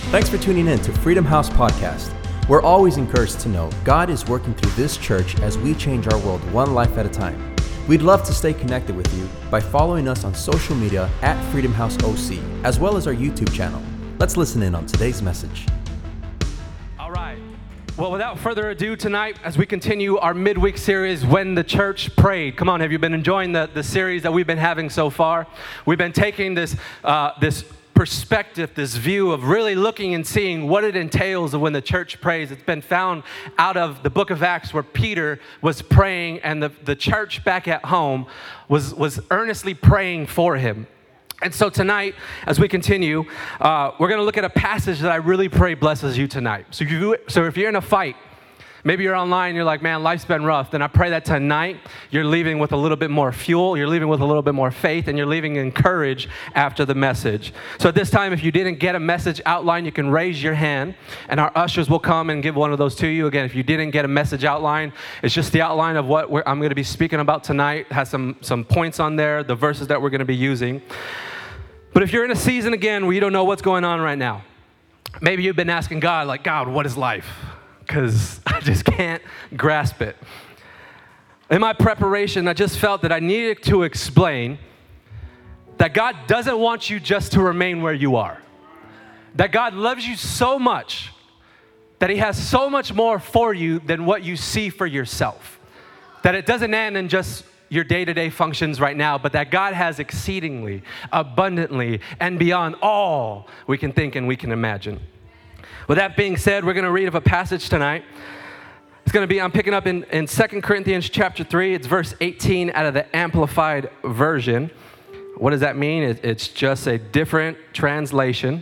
Thanks for tuning in to Freedom House Podcast. We're always encouraged to know God is working through this church as we change our world one life at a time. We'd love to stay connected with you by following us on social media at Freedom House OC, as well as our YouTube channel. Let's listen in on today's message. All right. Well, without further ado, tonight, as we continue our midweek series, When the Church Prayed. Come on, have you been enjoying the series that we've been having so far? We've been taking this perspective, this view of really looking and seeing what it entails of when the church prays. It's been found out of the book of Acts where Peter was praying and the church back at home was earnestly praying for him. And so tonight, as we continue, we're going to look at a passage that I really pray blesses you tonight. So if you're in a fight, maybe you're online, you're like, man, life's been rough, then I pray that tonight you're leaving with a little bit more fuel, you're leaving with a little bit more faith, and you're leaving encouraged after the message. So at this time, if you didn't get a message outline, you can raise your hand, and our ushers will come and give one of those to you. Again, if you didn't get a message outline, it's just the outline of what I'm going to be speaking about tonight. It has some points on there, the verses that we're going to be using. But if you're in a season, again, where you don't know what's going on right now, maybe you've been asking God, like, God, what is life? Because I just can't grasp it. In my preparation, I just felt that I needed to explain that God doesn't want you just to remain where you are. That God loves you so much that He has so much more for you than what you see for yourself. That it doesn't end in just your day-to-day functions right now, but that God has exceedingly, abundantly, and beyond all we can think and we can imagine. With that being said, we're going to read of a passage tonight. It's going to be, I'm picking up in 2 Corinthians chapter 3. It's verse 18 out of the Amplified Version. What does that mean? It's just a different translation.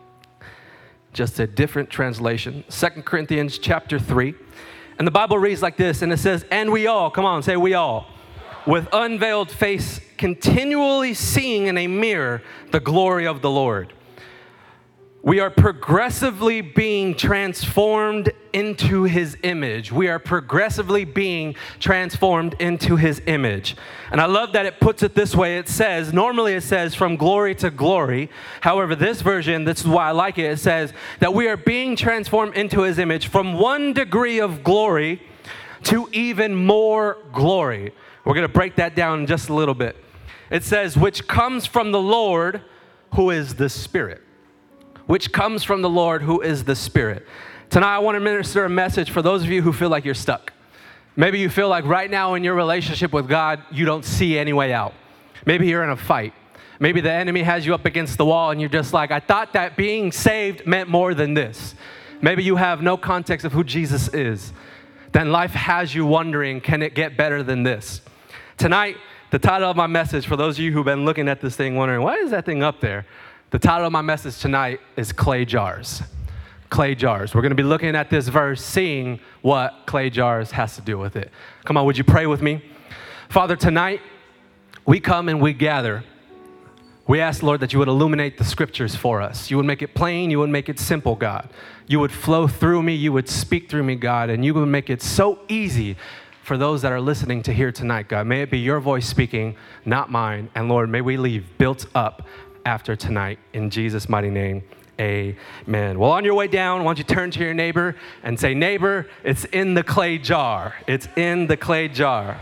Just a different translation. 2 Corinthians chapter 3. And the Bible reads like this, and it says, and we all, come on, say we all, with unveiled face, continually seeing in a mirror the glory of the Lord. We are progressively being transformed into His image. We are progressively being transformed into His image. And I love that it puts it this way. Normally it says from glory to glory. However, this version, this is why I like it, it says that we are being transformed into His image from one degree of glory to even more glory. We're going to break that down in just a little bit. It says, which comes from the Lord, who is the Spirit. Which comes from the Lord, who is the Spirit. Tonight, I want to minister a message for those of you who feel like you're stuck. Maybe you feel like right now in your relationship with God, you don't see any way out. Maybe you're in a fight. Maybe the enemy has you up against the wall and you're just like, I thought that being saved meant more than this. Maybe you have no context of who Jesus is. Then life has you wondering, can it get better than this? Tonight, the title of my message, for those of you who've been looking at this thing wondering, why is that thing up there? The title of my message tonight is Clay Jars. Clay jars. We're going to be looking at this verse, seeing what clay jars has to do with it. Come on, would you pray with me? Father, tonight, we come and we gather. We ask, Lord, that you would illuminate the scriptures for us. You would make it plain. You would make it simple, God. You would flow through me. You would speak through me, God. And you would make it so easy for those that are listening to hear tonight, God. May it be your voice speaking, not mine. And Lord, may we leave built up after tonight. In Jesus' mighty name, amen. Well, on your way down, why don't you turn to your neighbor and say, neighbor, it's in the clay jar. It's in the clay jar.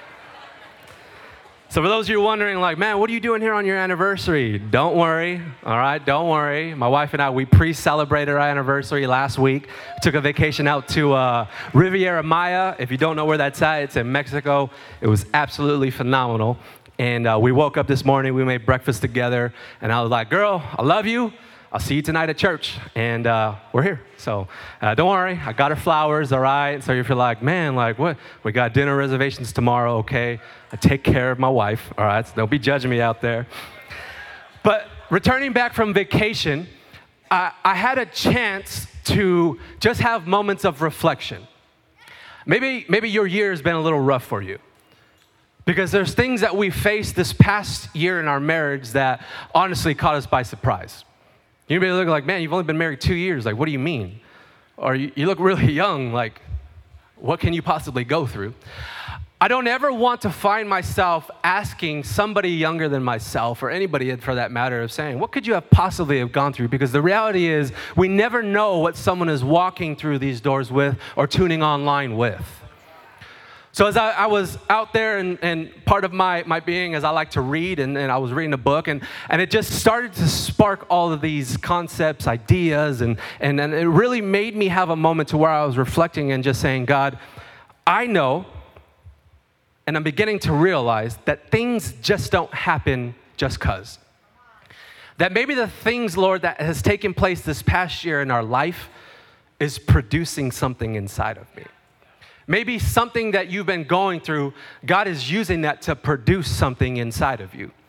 So for those of you wondering, like, man, what are you doing here on your anniversary? Don't worry, all right? Don't worry. My wife and I, we pre-celebrated our anniversary last week. Took a vacation out to Riviera Maya. If you don't know where that's at, it's in Mexico. It was absolutely phenomenal. And we woke up this morning, we made breakfast together, and I was like, girl, I love you. I'll see you tonight at church. And we're here. So don't worry, I got her flowers, all right? So if you're like, man, like what? We got dinner reservations tomorrow, okay? I take care of my wife, all right? So don't be judging me out there. But returning back from vacation, I had a chance to just have moments of reflection. Maybe your year has been a little rough for you. Because there's things that we faced this past year in our marriage that honestly caught us by surprise. You may look like, man, you've only been married 2 years. Like, what do you mean? Or you look really young. Like, what can you possibly go through? I don't ever want to find myself asking somebody younger than myself, or anybody for that matter, of saying, what could you have possibly have gone through? Because the reality is we never know what someone is walking through these doors with or tuning online with. So as I was out there, and part of my being is I like to read, and I was reading a book, and it just started to spark all of these concepts, ideas, and it really made me have a moment to where I was reflecting and just saying, God, I know, and I'm beginning to realize that things just don't happen just 'cause. That maybe the things, Lord, that has taken place this past year in our life is producing something inside of me. Maybe something that you've been going through, God is using that to produce something inside of you.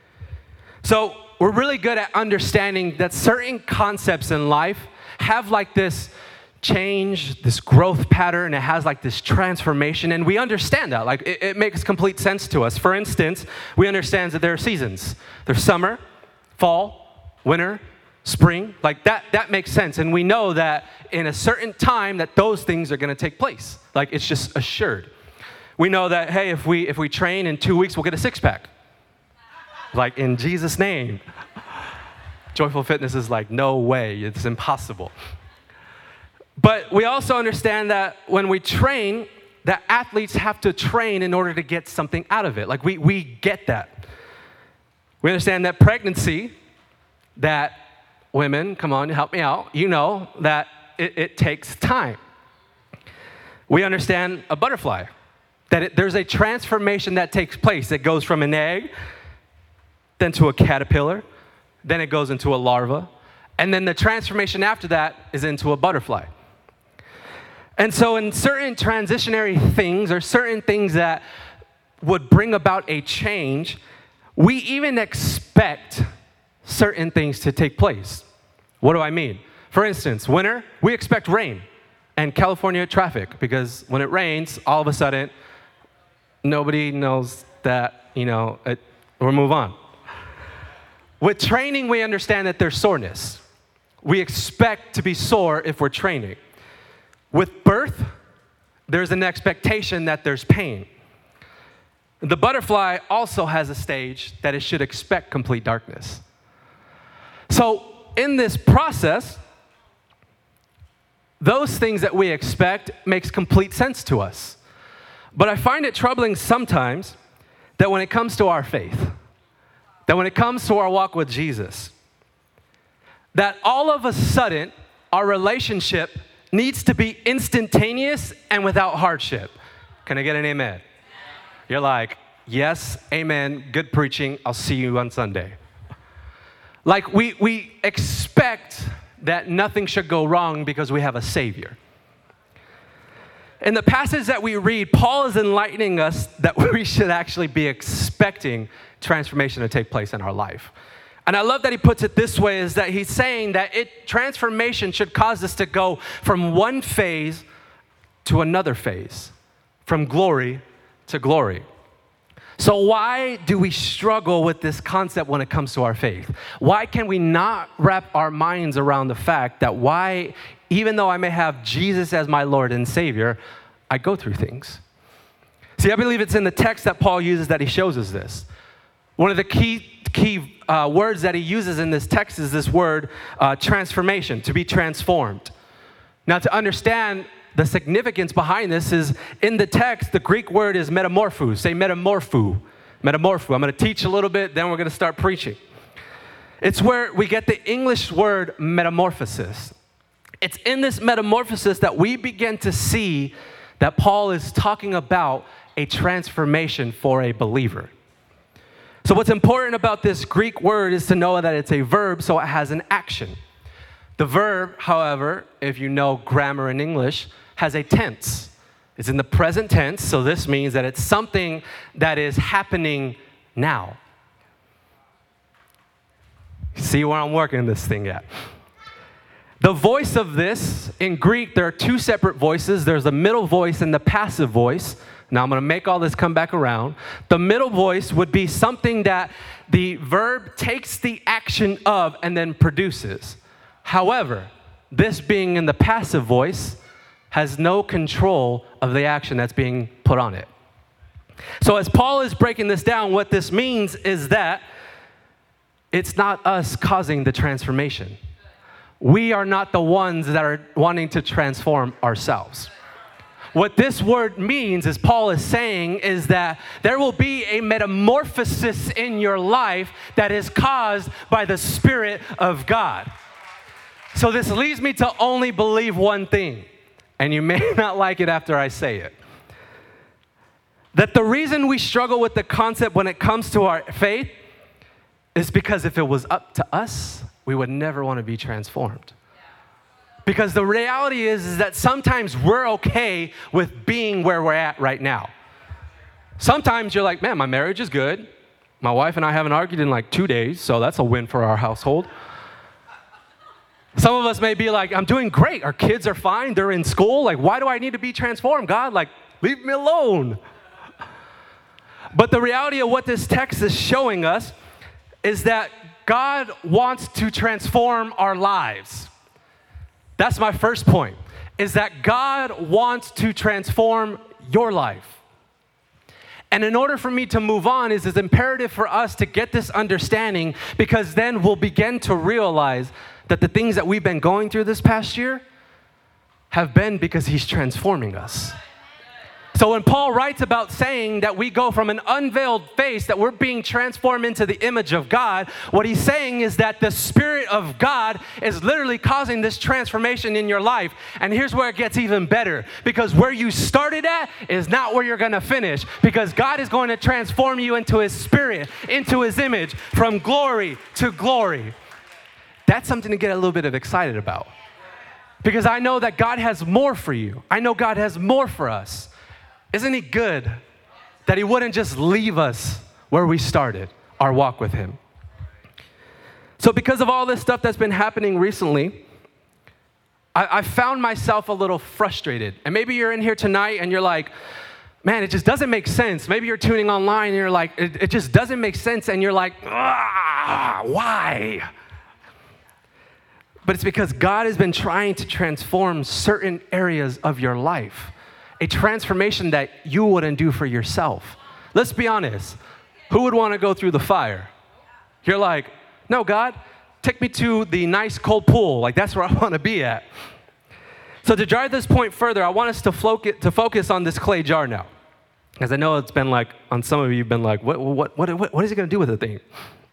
So we're really good at understanding that certain concepts in life have like this change, this growth pattern. It has like this transformation, and we understand that. Like it makes complete sense to us. For instance, we understand that there are seasons. There's summer, fall, winter, spring. Like that makes sense, and we know that in a certain time that those things are going to take place. Like it's just assured. We know that, hey, if we train in 2 weeks, we'll get a six-pack. Like in Jesus' name. Joyful Fitness is like, no way, it's impossible. But we also understand that when we train, that athletes have to train in order to get something out of it. Like we get that. We understand that pregnancy, that women, come on, help me out, you know that it takes time. We understand a butterfly, that there's a transformation that takes place. It goes from an egg, then to a caterpillar, then it goes into a larva, and then the transformation after that is into a butterfly. And so in certain transitionary things, or certain things that would bring about a change, we even expect certain things to take place. What do I mean? For instance, winter, we expect rain and California traffic, because when it rains, all of a sudden, nobody knows that, we'll move on. With training, we understand that there's soreness. We expect to be sore if we're training. With birth, there's an expectation that there's pain. The butterfly also has a stage that it should expect complete darkness. So in this process, those things that we expect makes complete sense to us. But I find it troubling sometimes that when it comes to our faith, that when it comes to our walk with Jesus, that all of a sudden our relationship needs to be instantaneous and without hardship. Can I get an amen? You're like, yes, amen, good preaching, I'll see you on Sunday. Like we expect that nothing should go wrong because we have a Savior. In the passage that we read, Paul is enlightening us that we should actually be expecting transformation to take place in our life. And I love that he puts it this way, is that he's saying that transformation should cause us to go from one phase to another phase, from glory to glory. So why do we struggle with this concept when it comes to our faith? Why can we not wrap our minds around the fact that why, even though I may have Jesus as my Lord and Savior, I go through things? See, I believe it's in the text that Paul uses that he shows us this. One of the key words that he uses in this text is this word transformation, to be transformed. Now, to understand the significance behind this is in the text, the Greek word is metamorpho. Say metamorpho. Metamorpho. I'm going to teach a little bit, then we're going to start preaching. It's where we get the English word metamorphosis. It's in this metamorphosis that we begin to see that Paul is talking about a transformation for a believer. So what's important about this Greek word is to know that it's a verb, so it has an action. The verb, however, if you know grammar in English, has a tense. It's in the present tense, so this means that it's something that is happening now. See where I'm working this thing at? The voice of this, in Greek, there are two separate voices. There's the middle voice and the passive voice. Now I'm going to make all this come back around. The middle voice would be something that the verb takes the action of and then produces. However, this being in the passive voice has no control of the action that's being put on it. So as Paul is breaking this down, what this means is that it's not us causing the transformation. We are not the ones that are wanting to transform ourselves. What this word means, as Paul is saying, is that there will be a metamorphosis in your life that is caused by the Spirit of God. So this leads me to only believe one thing, and you may not like it after I say it. That the reason we struggle with the concept when it comes to our faith is because if it was up to us, we would never want to be transformed. Because the reality is that sometimes we're okay with being where we're at right now. Sometimes you're like, man, my marriage is good. My wife and I haven't argued in like 2 days, so that's a win for our household. Some of us may be like, I'm doing great. Our kids are fine. They're in school. Like, why do I need to be transformed, God? Like, leave me alone. But the reality of what this text is showing us is that God wants to transform our lives. That's my first point, is that God wants to transform your life. And in order for me to move on, it's imperative for us to get this understanding, because then we'll begin to realize that the things that we've been going through this past year have been because He's transforming us. So when Paul writes about saying that we go from an unveiled face, that we're being transformed into the image of God, what he's saying is that the Spirit of God is literally causing this transformation in your life. And here's where it gets even better, because where you started at is not where you're going to finish, because God is going to transform you into His Spirit, into His image, from glory to glory. That's something to get a little bit of excited about, because I know that God has more for you. I know God has more for us. Isn't He good that He wouldn't just leave us where we started our walk with Him? So because of all this stuff that's been happening recently, I found myself a little frustrated. And maybe you're in here tonight and you're like, man, it just doesn't make sense. Maybe you're tuning online and you're like, it just doesn't make sense. And you're like, why? But it's because God has been trying to transform certain areas of your life. A transformation that you wouldn't do for yourself. Let's be honest. Who would want to go through the fire? You're like, no, God, take me to the nice cold pool. Like, that's where I want to be at. So to drive this point further, I want us to focus on this clay jar now. Because I know it's been like, on some of you, you've been like, what is he going to do with the thing?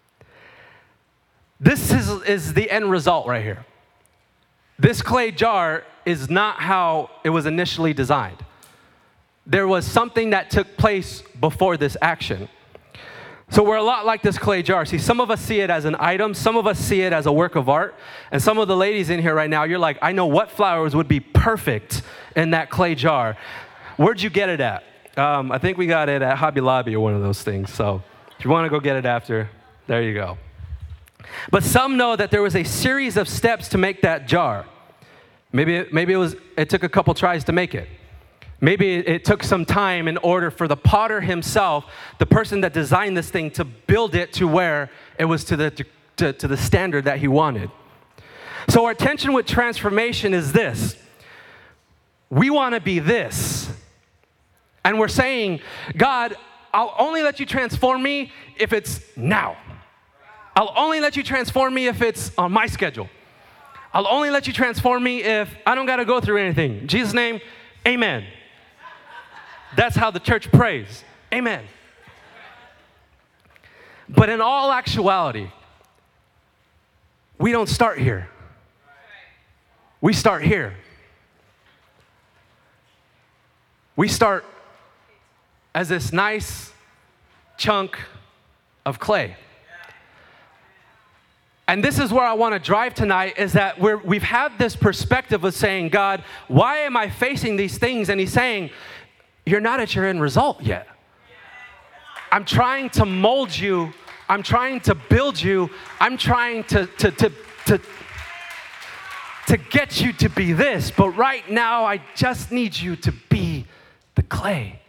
This is the end result right here. This clay jar is not how it was initially designed. There was something that took place before this action. So we're a lot like this clay jar. See, some of us see it as an item, some of us see it as a work of art, and some of the ladies in here right now, you're like, I know what flowers would be perfect in that clay jar. Where'd you get it at? I think we got it at Hobby Lobby or one of those things. So if you want to go get it after, there you go. But some know that there was a series of steps to make that jar. Maybe it took a couple tries to make it. Maybe it took some time in order for the potter himself, the person that designed this thing, to build it to where it was to the standard that he wanted. So our tension with transformation is this. We want to be this. And we're saying, God, I'll only let you transform me if it's now. I'll only let you transform me if it's on my schedule. I'll only let you transform me if I don't got to go through anything. In Jesus' name, amen. That's how the church prays. Amen. But in all actuality, we don't start here. We start here. We start as this nice chunk of clay. And this is where I want to drive tonight, is that we've had this perspective of saying, God, why am I facing these things? And He's saying, you're not at your end result yet. I'm trying to mold you. I'm trying to build you. I'm trying to get you to be this. But right now, I just need you to be the clay.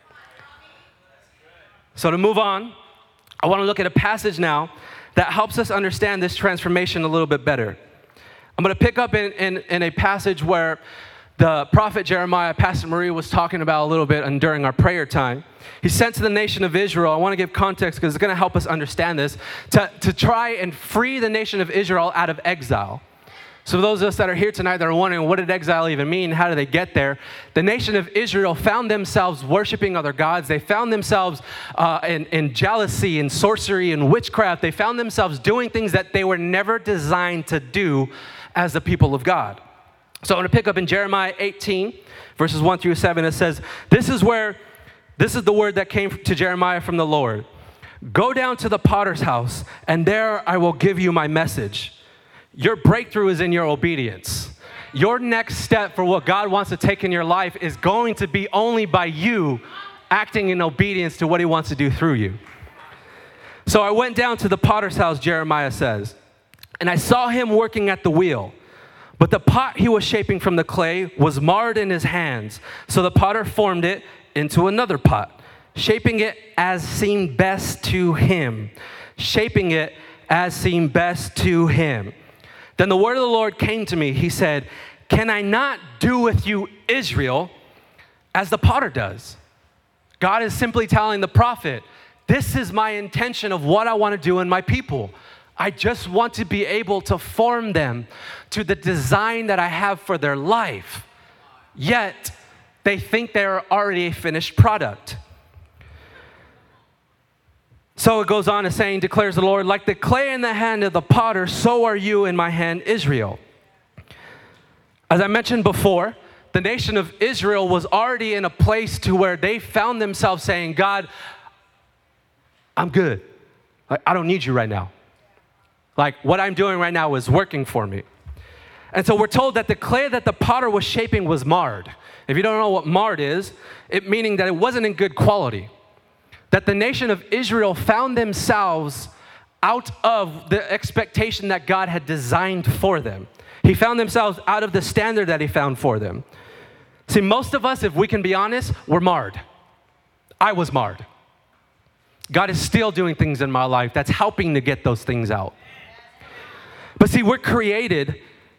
So to move on, I want to look at a passage now that helps us understand this transformation a little bit better. I'm going to pick up in a passage where the prophet Jeremiah, Pastor Marie was talking about a little bit and during our prayer time. He sent to the nation of Israel. I want to give context because it's going to help us understand this, to try and free the nation of Israel out of exile. So those of us that are here tonight that are wondering, what did exile even mean? How did they get there? The nation of Israel found themselves worshiping other gods. They found themselves in jealousy and sorcery and witchcraft. They found themselves doing things that they were never designed to do as the people of God. So I'm going to pick up in Jeremiah 18, verses 1 through 7. It says, this is the word that came to Jeremiah from the Lord. Go down to the potter's house, and there I will give you my message. Your breakthrough is in your obedience. Your next step for what God wants to take in your life is going to be only by you acting in obedience to what he wants to do through you. So I went down to the potter's house, Jeremiah says, and I saw him working at the wheel. But the pot he was shaping from the clay was marred in his hands. So the potter formed it into another pot, shaping it as seemed best to him. Shaping it as seemed best to him. Then the word of the Lord came to me. He said, can I not do with you, Israel, as the potter does? God is simply telling the prophet, this is my intention of what I want to do in my people. I just want to be able to form them to the design that I have for their life. Yet, they think they're already a finished product. So it goes on to saying, declares the Lord, like the clay in the hand of the potter, so are you in my hand, Israel. As I mentioned before, the nation of Israel was already in a place to where they found themselves saying, God, I'm good. I don't need you right now. Like, what I'm doing right now is working for me. And so we're told that the clay that the potter was shaping was marred. If you don't know what marred is, it meaning that it wasn't in good quality. That the nation of Israel found themselves out of the expectation that God had designed for them. He found themselves out of the standard that he found for them. See, most of us, if we can be honest, we're marred. I was marred. God is still doing things in my life that's helping to get those things out. But see, we've created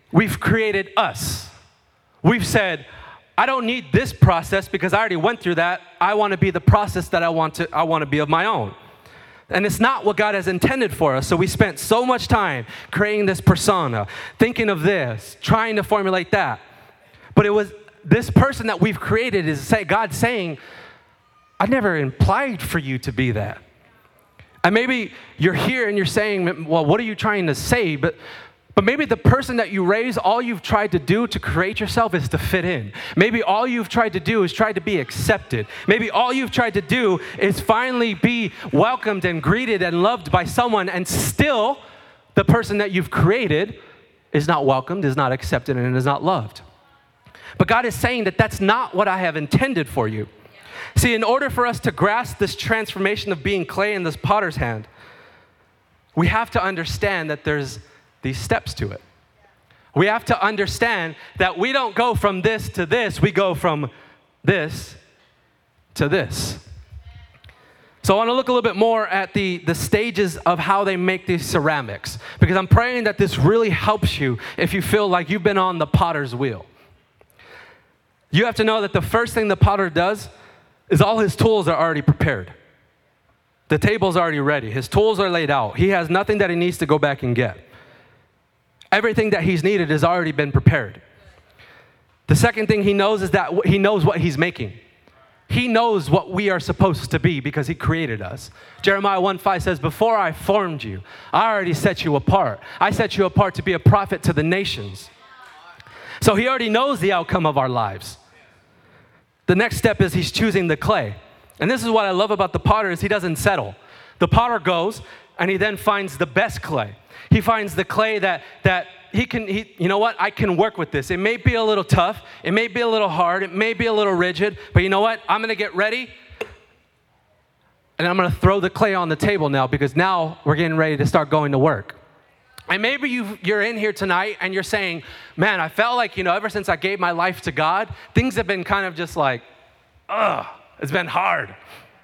us. We've said, I don't need this process because I already went through that. I want to be the process that I want to be of my own. And it's not what God has intended for us. So we spent so much time creating this persona, thinking of this, trying to formulate that. But it was this person that we've created is God saying, I never implied for you to be that. And maybe you're here and you're saying, well, what are you trying to say? But maybe the person that you raise, all you've tried to do to create yourself is to fit in. Maybe all you've tried to do is try to be accepted. Maybe all you've tried to do is finally be welcomed and greeted and loved by someone, and still the person that you've created is not welcomed, is not accepted, and is not loved. But God is saying that that's not what I have intended for you. See, in order for us to grasp this transformation of being clay in this potter's hand, we have to understand that there's these steps to it. We have to understand that we don't go from this to this, we go from this to this. So I want to look a little bit more at the stages of how they make these ceramics, because I'm praying that this really helps you if you feel like you've been on the potter's wheel. You have to know that the first thing the potter does is all his tools are already prepared. The table's already ready. His tools are laid out. He has nothing that he needs to go back and get. Everything that he's needed has already been prepared. The second thing he knows is that he knows what he's making. He knows what we are supposed to be because he created us. Jeremiah 1:5 says, before I formed you, I already set you apart. I set you apart to be a prophet to the nations. So he already knows the outcome of our lives. The next step is he's choosing the clay. And this is what I love about the potter is he doesn't settle. The potter goes and he then finds the best clay. He finds the clay that you know what, I can work with this. It may be a little tough. It may be a little hard. It may be a little rigid. But you know what, I'm going to get ready. And I'm going to throw the clay on the table now because now we're getting ready to start going to work. And maybe you're in here tonight and you're saying, man, I felt like, ever since I gave my life to God, things have been kind of just like, it's been hard.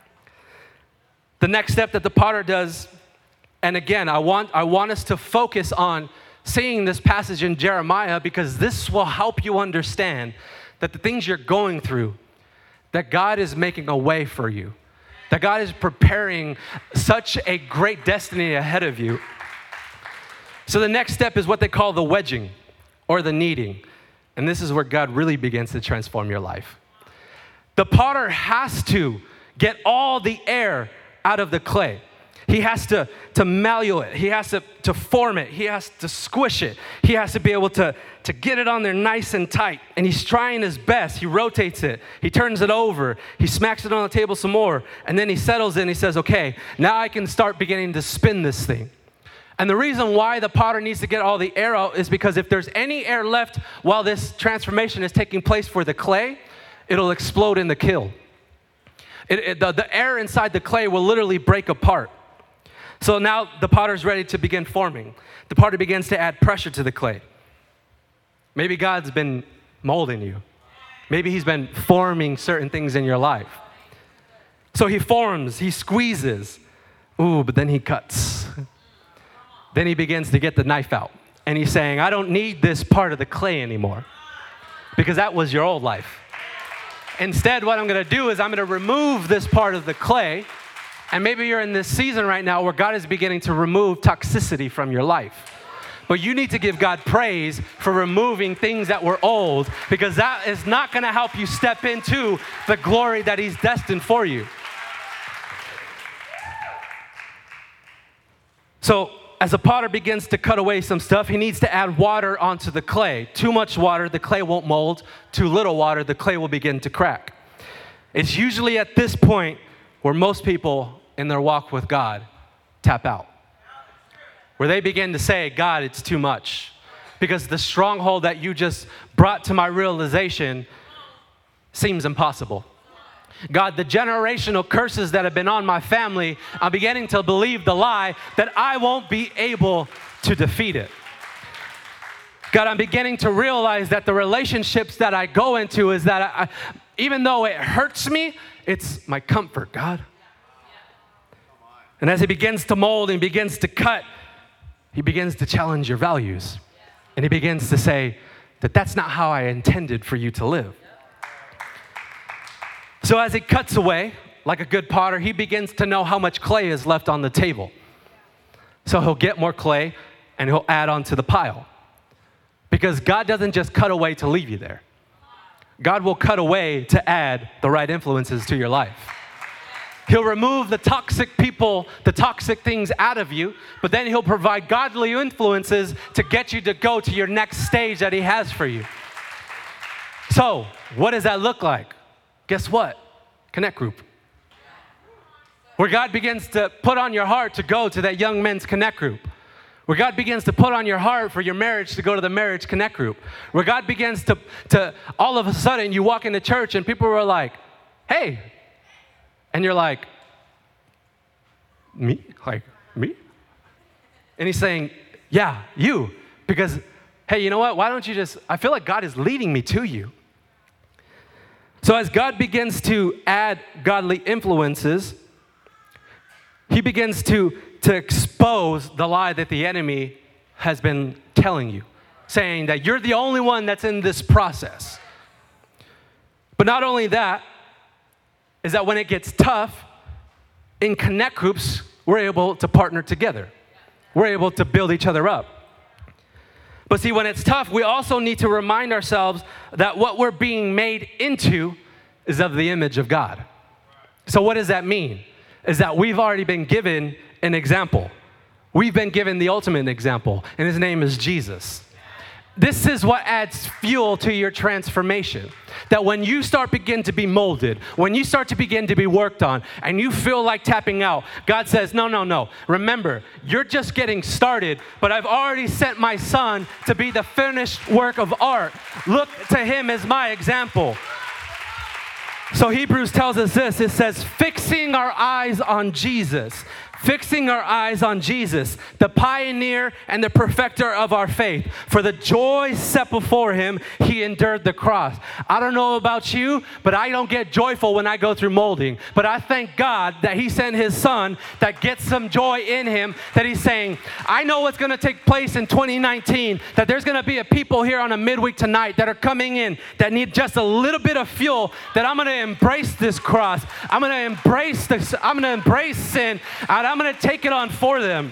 The next step that the potter does, and again, I want us to focus on seeing this passage in Jeremiah because this will help you understand that the things you're going through, that God is making a way for you, that God is preparing such a great destiny ahead of you. So the next step is what they call the wedging or the kneading. And this is where God really begins to transform your life. The potter has to get all the air out of the clay. He has to malleate it. He has to form it. He has to squish it. He has to be able to get it on there nice and tight. And he's trying his best. He rotates it. He turns it over. He smacks it on the table some more. And then he settles it and he says, okay, now I can start beginning to spin this thing. And the reason why the potter needs to get all the air out is because if there's any air left while this transformation is taking place for the clay, it'll explode in the kiln. The air inside the clay will literally break apart. So now the potter's ready to begin forming. The potter begins to add pressure to the clay. Maybe God's been molding you. Maybe he's been forming certain things in your life. So he forms, he squeezes. Ooh, but then he cuts. Then he begins to get the knife out. And he's saying, I don't need this part of the clay anymore. Because that was your old life. Instead, what I'm going to do is I'm going to remove this part of the clay. And maybe you're in this season right now where God is beginning to remove toxicity from your life. But you need to give God praise for removing things that were old, because that is not going to help you step into the glory that he's destined for you. So as a potter begins to cut away some stuff, he needs to add water onto the clay. Too much water, the clay won't mold. Too little water, the clay will begin to crack. It's usually at this point where most people in their walk with God tap out. Where they begin to say, God, it's too much. Because the stronghold that you just brought to my realization seems impossible. God, the generational curses that have been on my family, I'm beginning to believe the lie that I won't be able to defeat it. God, I'm beginning to realize that the relationships that I go into is that even though it hurts me, it's my comfort, God. And as he begins to mold and begins to cut, he begins to challenge your values. And he begins to say that that's not how I intended for you to live. So as he cuts away, like a good potter, he begins to know how much clay is left on the table. So he'll get more clay and he'll add onto the pile. Because God doesn't just cut away to leave you there. God will cut away to add the right influences to your life. He'll remove the toxic people, the toxic things out of you, but then he'll provide godly influences to get you to go to your next stage that he has for you. So, what does that look like? Guess what? Connect group. Where God begins to put on your heart to go to that young men's connect group. Where God begins to put on your heart for your marriage to go to the marriage connect group. Where God begins to all of a sudden you walk into church and people are like, hey. And you're like, me? Like, me? And he's saying, yeah, you. Because, hey, you know what? Why don't you just, I feel like God is leading me to you. So as God begins to add godly influences, he begins to expose the lie that the enemy has been telling you, saying that you're the only one that's in this process. But not only that, is that when it gets tough, in connect groups, we're able to partner together. We're able to build each other up. But see, when it's tough, we also need to remind ourselves that what we're being made into is of the image of God. So what does that mean? Is that we've already been given an example. We've been given the ultimate example, and his name is Jesus. This is what adds fuel to your transformation. That when you begin to be molded, when you start to begin to be worked on, and you feel like tapping out, God says, no. Remember, you're just getting started, but I've already sent my son to be the finished work of art. Look to him as my example. So Hebrews tells us this, it says, fixing our eyes on Jesus, Fixing our eyes on Jesus, the pioneer and the perfecter of our faith. For the joy set before him, he endured the cross. I don't know about you, but I don't get joyful when I go through molding. But I thank God that he sent his son that gets some joy in him, that he's saying, I know what's going to take place in 2019, that there's going to be a people here on a midweek tonight that are coming in that need just a little bit of fuel, that I'm going to embrace this cross. I'm going to embrace this. I'm going to embrace sin. And I'm going to take it on for them.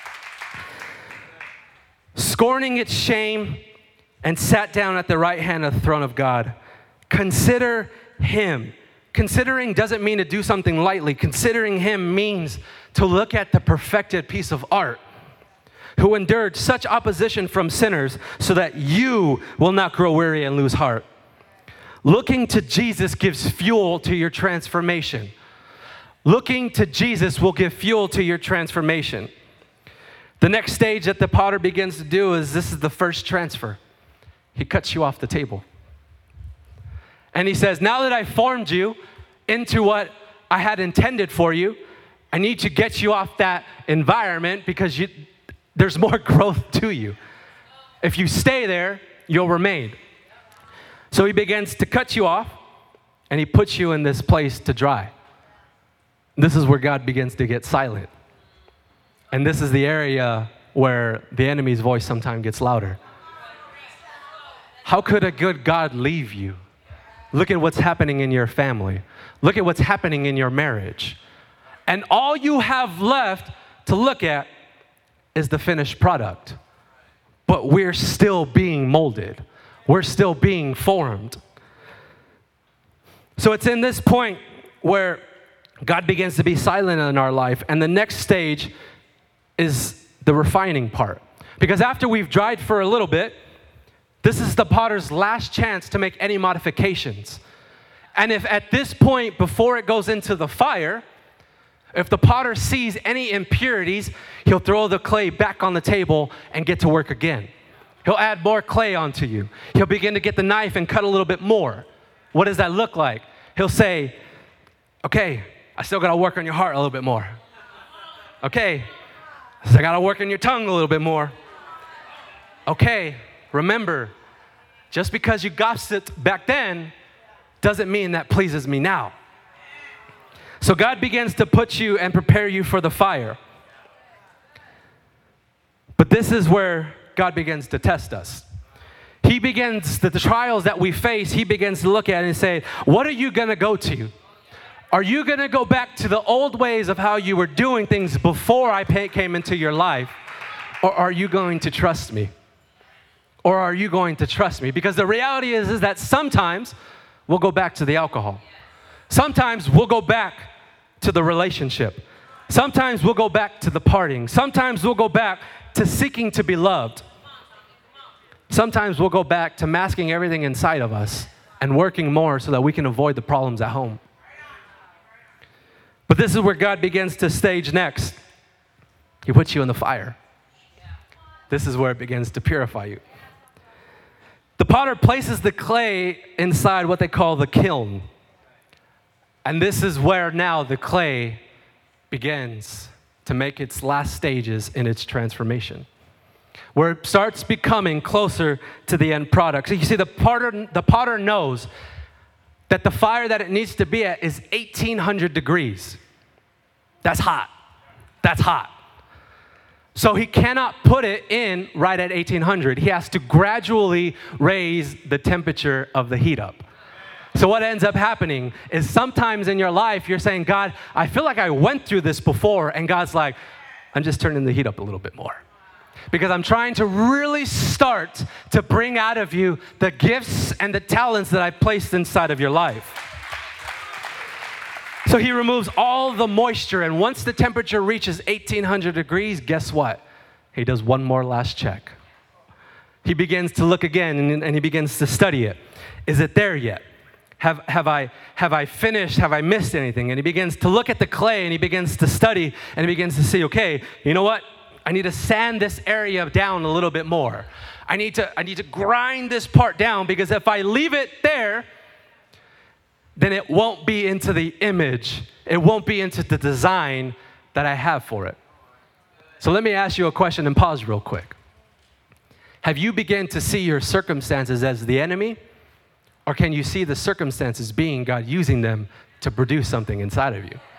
Scorning its shame, and sat down at the right hand of the throne of God. Consider him. Considering doesn't mean to do something lightly. Considering him means to look at the perfected piece of art, who endured such opposition from sinners so that you will not grow weary and lose heart. Looking to Jesus gives fuel to your transformation. Looking to Jesus will give fuel to your transformation. The next stage that the potter begins to do is, this is the first transfer. He cuts you off the table. And he says, now that I formed you into what I had intended for you, I need to get you off that environment because there's more growth to you. If you stay there, you'll remain. So he begins to cut you off, and he puts you in this place to dry. This is where God begins to get silent. And this is the area where the enemy's voice sometimes gets louder. How could a good God leave you? Look at what's happening in your family. Look at what's happening in your marriage. And all you have left to look at is the finished product. But we're still being molded. We're still being formed. So it's in this point where God begins to be silent in our life. And the next stage is the refining part. Because after we've dried for a little bit, this is the potter's last chance to make any modifications. And if at this point, before it goes into the fire, if the potter sees any impurities, he'll throw the clay back on the table and get to work again. He'll add more clay onto you. He'll begin to get the knife and cut a little bit more. What does that look like? He'll say, okay, I still got to work on your heart a little bit more. Okay, I got to work on your tongue a little bit more. Okay, remember, just because you gossiped back then doesn't mean that pleases me now. So God begins to put you and prepare you for the fire. But this is where God begins to test us. He begins, the trials that we face, he begins to look at and say, what are you going to go to? Are you going to go back to the old ways of how you were doing things before I came into your life? Or are you going to trust me? Or are you going to trust me? Because the reality is that sometimes we'll go back to the alcohol. Sometimes we'll go back to the relationship. Sometimes we'll go back to the partying. Sometimes we'll go back to seeking to be loved. Sometimes we'll go back to masking everything inside of us and working more so that we can avoid the problems at home. But this is where God begins to stage next. He puts you in the fire. This is where it begins to purify you. The potter places the clay inside what they call the kiln. And this is where now the clay begins to make its last stages in its transformation, where it starts becoming closer to the end product. So you see, the potter knows that the fire that it needs to be at is 1,800 degrees. That's hot. That's hot. So he cannot put it in right at 1,800. He has to gradually raise the temperature of the heat up. So what ends up happening is sometimes in your life, you're saying, God, I feel like I went through this before. And God's like, I'm just turning the heat up a little bit more. Because I'm trying to really start to bring out of you the gifts and the talents that I placed inside of your life. So he removes all the moisture, and once the temperature reaches 1,800 degrees, guess what? He does one more last check. He begins to look again, and he begins to study it. Is it there yet? Have I finished? Have I missed anything? And he begins to look at the clay, and he begins to study, and he begins to see, okay, you know what? I need to sand this area down a little bit more. I need to grind this part down, because if I leave it there, then it won't be into the image. It won't be into the design that I have for it. So let me ask you a question and pause real quick. Have you begun to see your circumstances as the enemy? Or can you see the circumstances being God using them to produce something inside of you?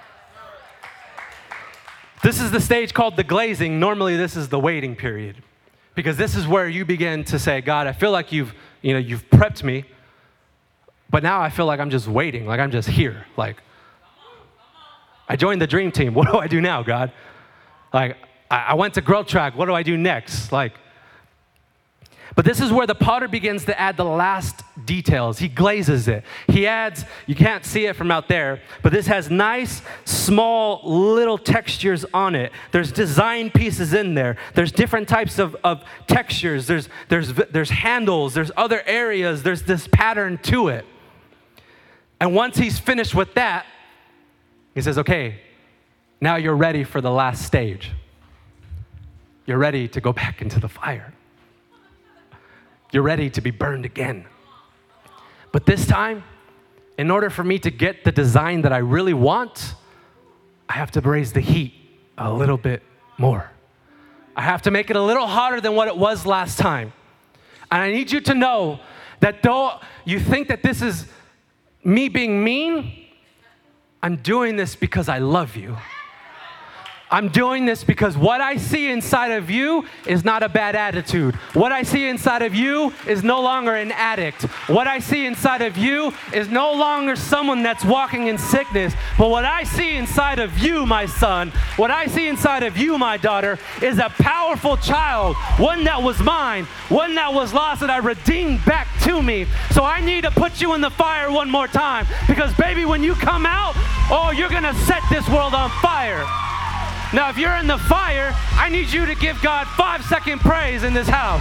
This is the stage called the glazing. Normally this is the waiting period. Because this is where you begin to say, God, I feel like you've prepped me, but now I feel like I'm just waiting, like I'm just here. Like, I joined the dream team. What do I do now, God? Like, I went to Growth Track. What do I do next? But this is where the potter begins to add the last details. He glazes it. He adds, you can't see it from out there, but this has nice, small, little textures on it. There's design pieces in there. There's different types of textures. There's handles. There's other areas. There's this pattern to it. And once he's finished with that, he says, okay, now you're ready for the last stage. You're ready to go back into the fire. You're ready to be burned again. But this time, in order for me to get the design that I really want, I have to raise the heat a little bit more. I have to make it a little hotter than what it was last time. And I need you to know that though you think that this is me being mean, I'm doing this because I love you. I'm doing this because what I see inside of you is not a bad attitude. What I see inside of you is no longer an addict. What I see inside of you is no longer someone that's walking in sickness. But what I see inside of you, my son, what I see inside of you, my daughter, is a powerful child, one that was mine, one that was lost that I redeemed back to me. So I need to put you in the fire one more time because, baby, when you come out, oh, you're going to set this world on fire. Now, if you're in the fire, I need you to give God 5-second praise in this house.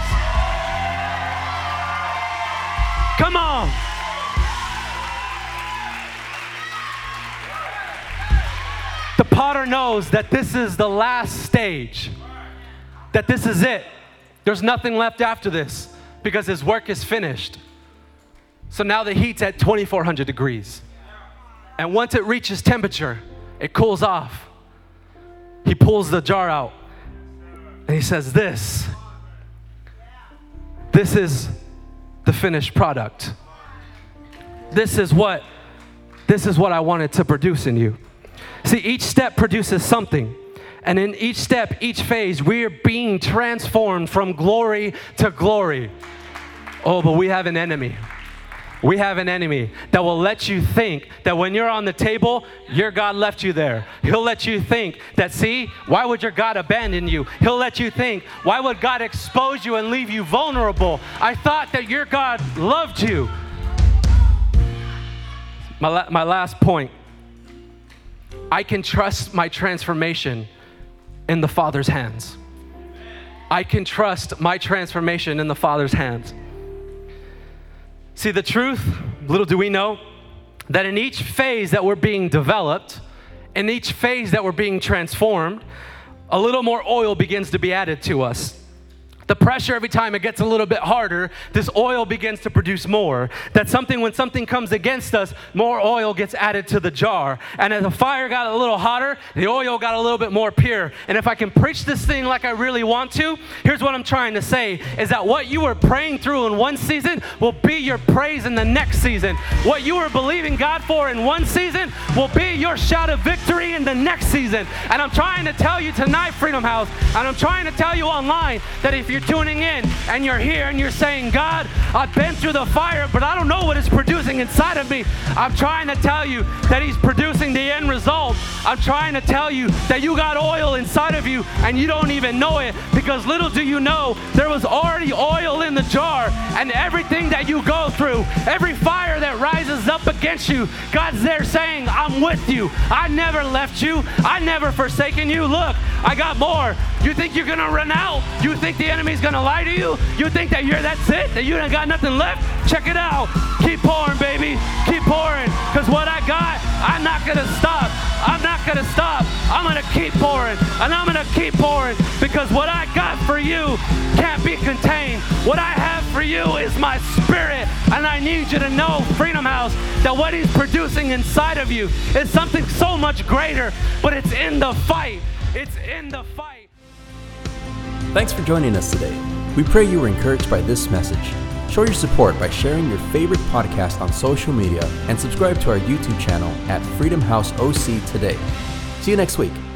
Come on. The potter knows that this is the last stage, that this is it. There's nothing left after this because his work is finished. So now the heat's at 2,400 degrees. And once it reaches temperature, it cools off. He pulls the jar out and he says, this is the finished product. This is what I wanted to produce in you. See, each step produces something. And in each step, each phase, we are being transformed from glory to glory. Oh, but we have an enemy. We have an enemy that will let you think that when you're on the table, your God left you there. He'll let you think that, see, why would your God abandon you? He'll let you think, why would God expose you and leave you vulnerable? I thought that your God loved you. My last point, I can trust my transformation in the Father's hands. I can trust my transformation in the Father's hands. See, the truth, little do we know, that in each phase that we're being developed, in each phase that we're being transformed, a little more oil begins to be added to us. The pressure, every time it gets a little bit harder, this oil begins to produce more. That's something, when something comes against us, more oil gets added to the jar. And as the fire got a little hotter, the oil got a little bit more pure. And if I can preach this thing like I really want to, here's what I'm trying to say, is that what you were praying through in one season will be your praise in the next season. What you were believing God for in one season will be your shout of victory in the next season. And I'm trying to tell you tonight, Freedom House, and I'm trying to tell you online, that if you're tuning in and you're here and you're saying, God, I've been through the fire, but I don't know what it's producing inside of me. I'm trying to tell you that he's producing the end result. I'm trying to tell you that you got oil inside of you and you don't even know it, because little do you know, there was already oil in the jar. And everything that you go through, every fire that rises up against you, God's there saying, I'm with you. I never left you. I never forsaken you. Look, I got more. You think you're gonna run out? You think the enemy's gonna lie to you? You think that that's it? That you ain't got nothing left? Check it out. Keep pouring, baby. Keep pouring. Because what I got, I'm not gonna stop. I'm not gonna stop. I'm gonna keep pouring. And I'm gonna keep pouring, because what I got for you can't be contained. What I have for you is my spirit. And I need you to know, Freedom House, that what he's producing inside of you is something so much greater, but it's in the fight. It's in the fight. Thanks for joining us today. We pray you were encouraged by this message. Show your support by sharing your favorite podcast on social media and subscribe to our YouTube channel at Freedom House OC today. See you next week.